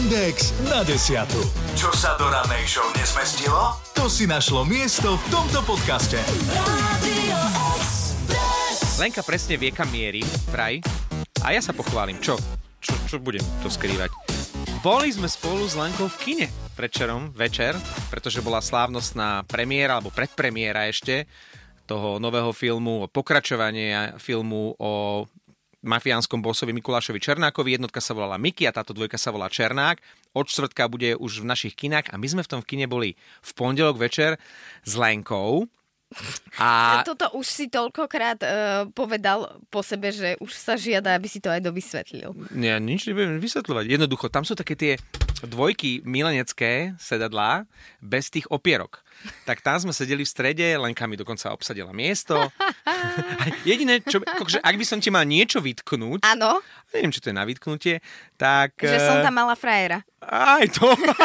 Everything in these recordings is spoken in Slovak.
Index na 10. Čo sa do rannej show nezmestilo? To si našlo miesto v tomto podcaste. Lenka presne vie, kam mierim, vraj. A ja sa pochválim. Čo budem to skrývať? Boli sme spolu s Lenkou v kine večer, pretože bola slávnostná premiéra, alebo predpremiéra ešte, toho nového filmu, pokračovanie filmu o mafiánskom bossovi Mikulášovi Černákovi. Jednotka sa volala Miky a táto dvojka sa volá Černák. Od štvrtka bude už v našich kinách a my sme v tom kine boli v pondelok večer s Lenkou. A toto už si toľkokrát povedal po sebe, že už sa žiada, aby si to aj dovysvetlil. Ja nič nebudem vysvetľovať. Jednoducho, tam sú také tie dvojky milenecké sedadlá bez tých opierok. Tak tam sme sedeli v strede, Lenka mi dokonca obsadila miesto. Jediné, ak by som ti mal niečo vytknúť, áno, neviem, čo to je na vytknutie, tak... Že som tam mala frajera. Aj to.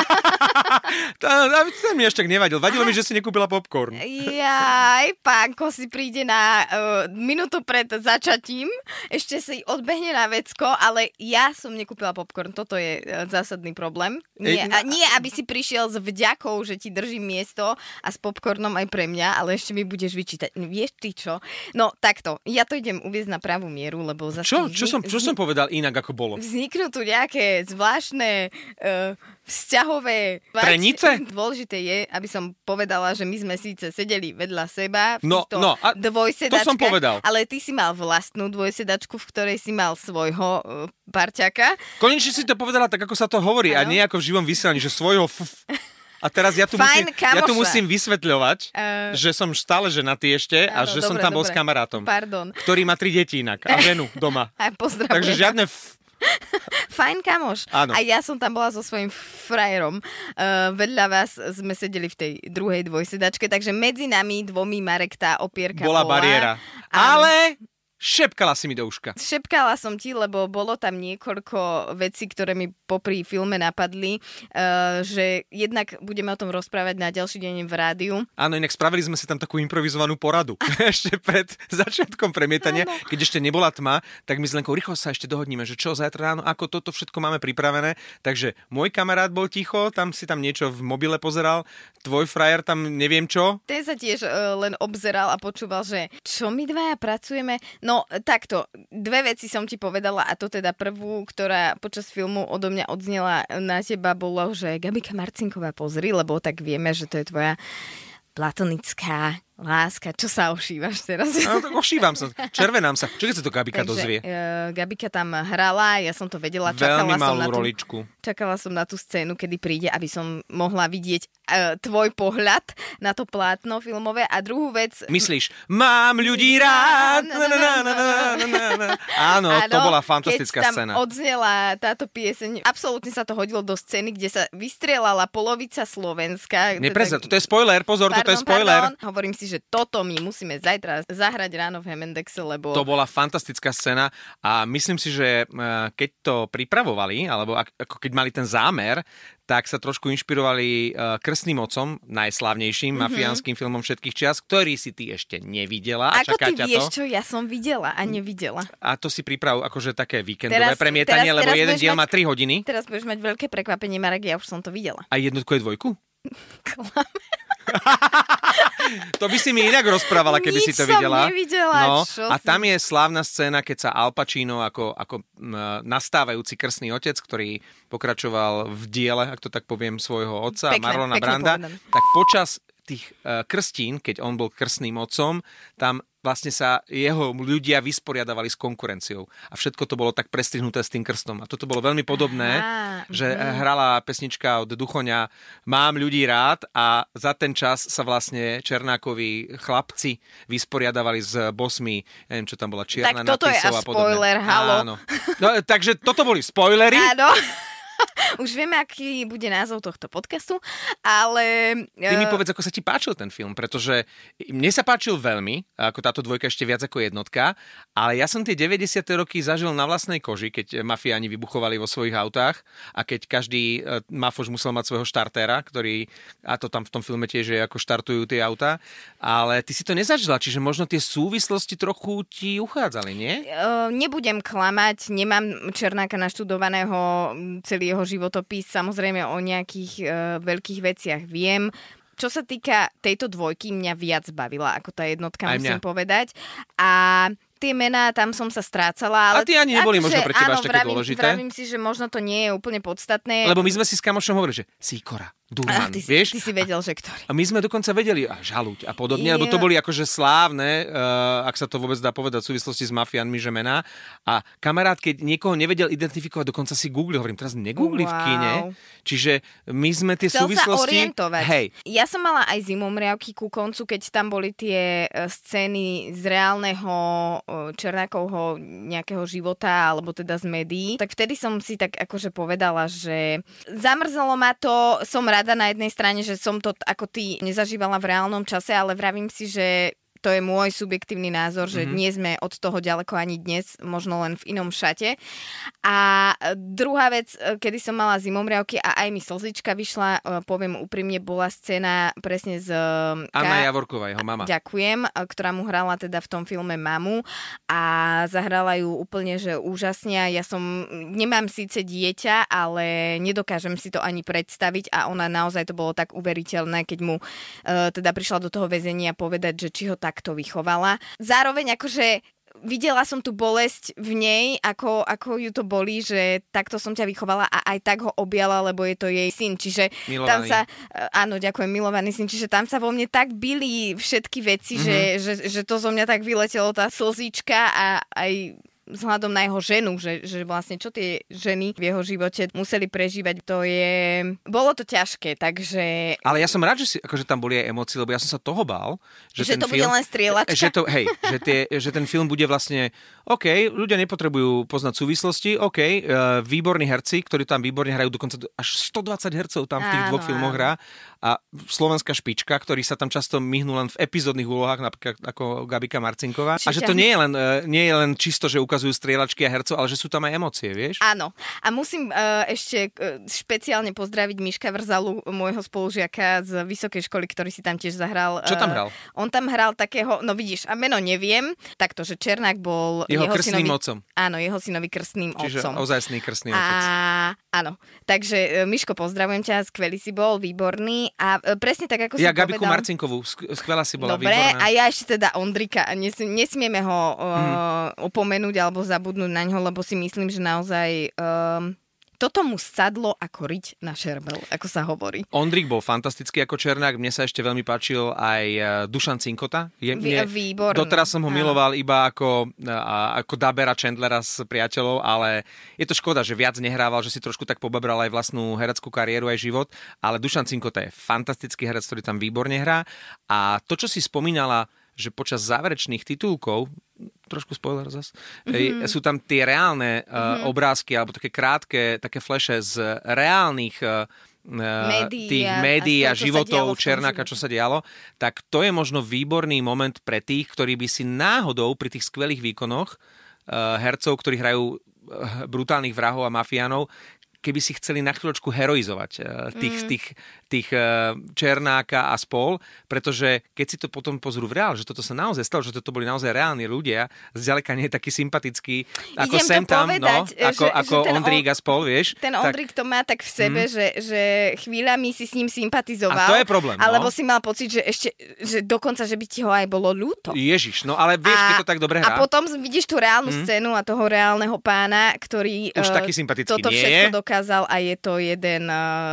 To mi až tak nevadil. Vadilo mi, že si nekúpila popcorn. Jaj, pánko si príde na minútu pred začatím, ešte si odbehne na vecko, ale ja som nekúpila popcorn. Toto je zásadný problém. Nie, aby si prišiel s vďakou, že ti držím miesto a s popcornom aj pre mňa, ale ešte mi budeš vyčítať. Vieš ty čo? No takto, ja to idem uviesť na pravú mieru, lebo zase... Čo som povedal inak, ako bolo? Vzniknú tu nejaké zvláštne vzťahové... Trenice? Dôležité je, aby som povedala, že my sme síce sedeli vedľa seba v To dvojsedačkách, som povedal. Ale ty si mal vlastnú dvojsedačku, v ktorej si mal svojho parťaka. Konečne si to povedala tak, ako sa to hovorí, a nie ako v živom vysielaní, že svojho... A teraz ja tu musím vysvetľovať, že som stále ženatý ešte a že som tam bol s kamarátom, ktorý má 3 deti inak a ženu doma. Pozdravujem. Takže žiadne... Fajn kamoš. Áno. A ja som tam bola so svojím frajerom. Vedľa vás sme sedeli v tej druhej dvojsedačke, takže medzi nami dvomi, Marek, tá opierka bola. Bariéra. Ale... Šepkala si mi do uška. Šepkala som ti, lebo bolo tam niekoľko vecí, ktoré mi popri filme napadli, že jednak budeme o tom rozprávať na ďalší deň v rádiu. Áno, inak spravili sme si tam takú improvizovanú poradu. Ešte pred začiatkom premietania, keď ešte nebola tma, tak my s Lenkou rýchlo sa ešte dohodníme, že čo zajtra ráno, ako toto všetko máme pripravené. Takže môj kamarát bol ticho, tam si tam niečo v mobile pozeral, tvoj frajer tam neviem čo. Ten sa tiež len obzeral a počúval, že čo my dvaja pracujeme. No takto, 2 veci som ti povedala a to teda prvú, ktorá počas filmu odo mňa odznela na teba, bolo, že Gabika Marcinková, pozri, lebo tak vieme, že to je tvoja platonická láska. Čo sa ošívaš teraz? No, tak ošívam sa, červenám sa. Čo keď sa to Gabika dozvie? Gabika tam hrala, ja som to vedela. Veľmi malú roličku. Čakala som na tú scénu, kedy príde, aby som mohla vidieť tvoj pohľad na to plátno filmové. A druhú vec... Myslíš, mám ľudí rád. Áno, to bola fantastická scéna. Keď tam odznela táto pieseň, absolútne sa to hodilo do scény, kde sa vystrieľala polovica Slovenska. To je spoiler, pozor, toto je spoiler. Hovorím si, že toto my musíme zajtra zahrať ráno v Hemendexe, lebo... To bola fantastická scéna a myslím si, že keď to pripravovali, alebo ako keď mali ten zámer, tak sa trošku inšpirovali Krstným otcom, najslávnejším mafiánskym filmom všetkých čias, ktorý si ty ešte nevidela. Ako ty vieš, čo ja som videla a nevidela? A to si priprav akože také víkendové premietanie, lebo jeden diel má 3 hodiny. Teraz budeš mať veľké prekvapenie, Marek, ja už som to videla. A jednotku je dvojku? To by si mi inak rozprávala, keby si to videla. Nič som nevidela. No, a tam je slávna scéna, keď sa Al Pacino ako nastávajúci krstný otec, ktorý pokračoval v diele, ak to tak poviem, svojho otca, Marlona Branda, tak počas tých krstín, keď on bol krstným otcom, tam vlastne sa jeho ľudia vysporiadavali s konkurenciou. A všetko to bolo tak prestrihnuté s tým krstom. A toto bolo veľmi podobné, že hrala pesnička od Duchoňa Mám ľudí rád a za ten čas sa vlastne Černákovi chlapci vysporiadavali s bosmi, neviem, čo tam bola, Čierna tak toto je až spoiler, halo. Áno. No, takže toto boli spoilery. Áno. Už vieme, aký bude názov tohto podcastu, ale... Ty mi povedz, ako sa ti páčil ten film, pretože mne sa páčil veľmi, ako táto dvojka ešte viac ako jednotka, ale ja som tie 90. roky zažil na vlastnej koži, keď mafiáni vybuchovali vo svojich autách a keď každý mafoš musel mať svojho štartéra, ktorý, a to tam v tom filme tiež je, ako štartujú tie autá, ale ty si to nezažila, čiže možno tie súvislosti trochu ti uchádzali, nie? Nebudem klamať, nemám Černáka naštudovaného celý jeho život životopis, samozrejme o nejakých veľkých veciach viem. Čo sa týka tejto dvojky, mňa viac bavila ako tá jednotka, musím povedať. A tie mená, tam som sa strácala. Ale a tie ani neboli možno pre teba až také dôležité? Vravím si, že možno to nie je úplne podstatné. Lebo my sme si s kamošom hovorili, že Sikora, Durman, vieš? Ty si vedel, že ktorý. A my sme dokonca vedeli, Žaluť a podobne, lebo to boli akože slávne, ak sa to vôbec dá povedať v súvislosti s mafiánmi, že mená. A kamarát, keď niekoho nevedel identifikovať, dokonca si googlil, hovorím, teraz negoogli v kine. Čiže my sme tie súvislosti... Chcel sa orientovať. Hej. Ja som mala aj zimomriavky ku koncu, keď tam boli tie scény z reálneho Černákovho nejakého života, alebo teda z médií. Tak vtedy som si tak akože povedala, že zamrzalo ma to, som rada na jednej strane, že som to ako ty nezažívala v reálnom čase, ale vravím si, že to je môj subjektívny názor, že nie sme od toho ďaleko ani dnes, možno len v inom šate. A druhá vec, kedy som mala zimomriavky a aj mi slzička vyšla, poviem úprimne, bola scéna presne z... Anna Javorková, jeho mama. Ďakujem, ktorá mu hrala teda v tom filme mamu a zahrala ju úplne, že úžasne. Ja nemám síce dieťa, ale nedokážem si to ani predstaviť a ona naozaj to bolo tak uveriteľné, keď mu teda prišla do toho väzenia povedať, že či ho takto vychovala. Zároveň akože videla som tú bolesť v nej, ako ju to bolí, že takto som ťa vychovala a aj tak ho objala, lebo je to jej syn. Čiže milovaný. Tam sa... Áno, ďakujem, milovaný syn. Čiže tam sa vo mne tak bili všetky veci, že to zo mňa tak vyletelo tá slzička a aj vzhľadom na jeho ženu, že vlastne čo tie ženy v jeho živote museli prežívať, bolo to ťažké, takže... Ale ja som rád, že akože tam boli aj emócie, lebo ja som sa toho bál, že ten to bude len strieľačka. Že ten film bude vlastne OK, ľudia nepotrebujú poznať súvislosti, OK, výborní herci, ktorí tam výborne hrajú, dokonca až 120 hercov tam v tých dvoch filmoch hrá a slovenská špička, ktorí sa tam často myhnú len v epizódnych úlohách, napríklad ako Gabika Marcinková. A že to nie je len čisto, že ukazujú strieľačky a hercov, ale že sú tam aj emócie, vieš? Áno. A musím ešte špeciálne pozdraviť Miška Vrzalu, môjho spolužiaka z vysokej školy, ktorý si tam tiež zahral. Čo tam hral? On tam hral takého, no vidíš, a meno neviem, takto, že Černák bol jeho krstným otcom. Áno, jeho synovi krstným otcom. Čiže ozajstný krstný otec. Áno. Takže Miško, pozdravujem ťa, skvelý si bol, výborný. A presne tak, ako si povedal... Ja Gabiku Marcinkovú, skvelá si bola, dobre, výborná. A ja ešte teda Ondrika, nesmieme ho opomenúť alebo zabudnúť na ňo, lebo si myslím, že naozaj... Toto mu sadlo ako riť na šerbel, ako sa hovorí. Ondrik bol fantastický ako Černák, mne sa ešte veľmi páčil aj Dušan Cinkota. Výborný. Doteraz som ho miloval iba ako Dabera Chandlera s priateľov, ale je to škoda, že viac nehrával, že si trošku tak pobabral aj vlastnú hereckú kariéru, aj život, ale Dušan Cinkota je fantastický herec, ktorý tam výborne hrá. A to, čo si spomínala, že počas záverečných titulkov, trošku spoiler zas, sú tam tie reálne obrázky, alebo také krátke, také flashe z reálnych tých médií a životov Černáka, čo sa dialo, tak to je možno výborný moment pre tých, ktorí by si náhodou pri tých skvelých výkonoch hercov, ktorí hrajú brutálnych vrahov a mafiánov, keby si chceli na chvíľočku heroizovať tých Černáka a spol, pretože keď si to potom pozrú v reál, že toto sa naozaj stalo, že toto boli naozaj reálni ľudia, zďaleka nie je taký sympatický ako sem tam, ako Ondrík a spol, vieš. Ten Ondrík to má tak v sebe, že chvíľami si s ním sympatizoval. A to je problém, alebo si mal pocit, že dokonca, že by ti ho aj bolo ľúto. Ježiš, no ale vieš, keď to tak dobre hrá. A potom vidíš tú reálnu scénu a toho reálneho pána, ktorý už taký sympatický toto všetko dokázal a je to jeden...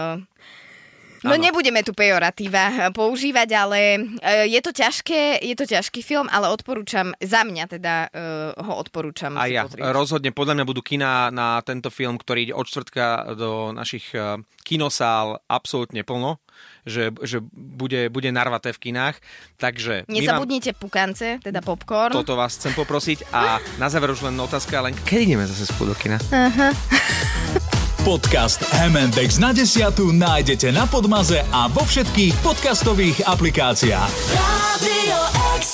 No nebudeme tu pejoratíva používať, ale je to ťažký film, ale odporúčam, za mňa teda ho odporúčam. A ja, rozhodne, podľa mňa budú kina na tento film, ktorý ide od štvrtka do našich kinosál absolútne plno, že bude narvaté v kinách. Takže nezabudnite pukance, teda popcorn. Toto vás chcem poprosiť a na záver už len otázka, len kedy ideme zase spolu do kina? Aha. Podcast M&X na 10 nájdete na Podmaze a vo všetkých podcastových aplikáciách. Radio X.